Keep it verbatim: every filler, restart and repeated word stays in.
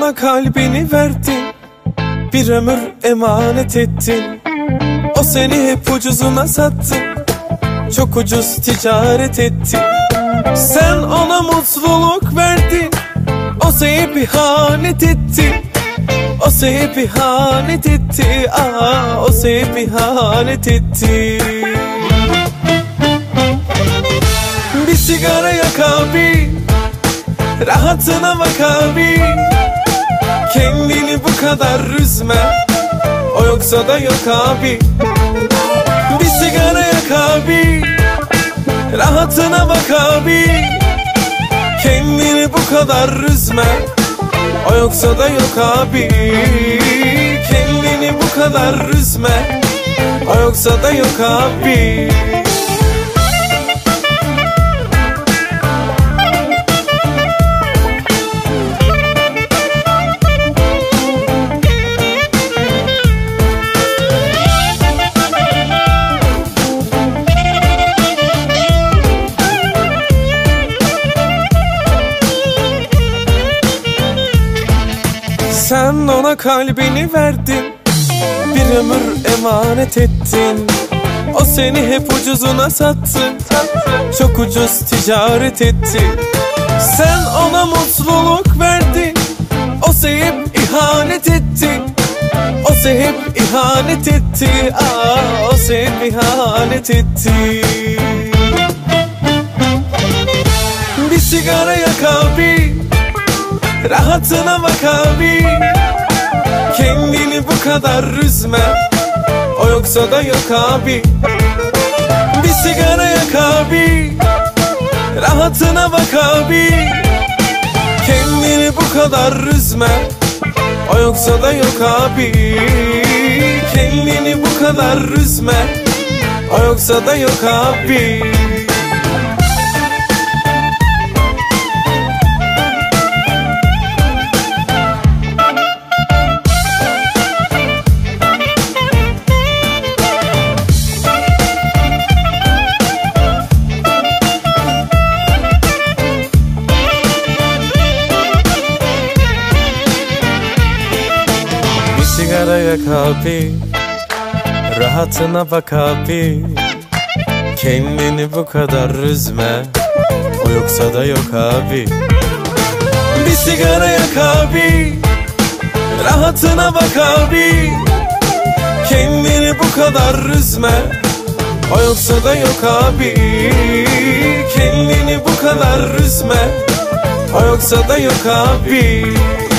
ona kalbini verdin, bir ömür emanet ettin. O seni hep ucuzuna sattı, çok ucuz ticaret etti. Sen ona mutluluk verdin, o sana hep ihanet etti. O sana hep ihanet etti, aa, o sana hep ihanet etti. Bir sigara yak abi, rahatına bak abi. Kendini bu kadar üzme, o yoksa da yok abi. Bir sigara yak abi, rahatına bak abi. Kendini bu kadar üzme, o yoksa da yok abi. Kendini bu kadar üzme, o yoksa da yok abi. Sen ona kalbini verdin, bir ömür emanet ettin. O seni hep ucuzuna sattı, çok ucuz ticaret etti. Sen ona mutluluk verdin, o sana hep ihanet etti. O sana hep ihanet etti, aa, o sana hep ihanet etti. Bir sigara yak abi, rahatına bak abi. Kendini bu kadar üzme, o yoksa da yok abi. Bir sigara yak abi, rahatına bak abi. Kendini bu kadar üzme, o yoksa da yok abi. Kendini bu kadar üzme, o yoksa da yok abi. Sigara yak abi, rahatına bak abi. Kendini bu kadar üzme, o yoksa da yok abi. Bir sigara yak abi, rahatına bak abi. Kendini bu kadar üzme, o yoksa da yok abi. Kendini bu kadar üzme, o yoksa da yok abi.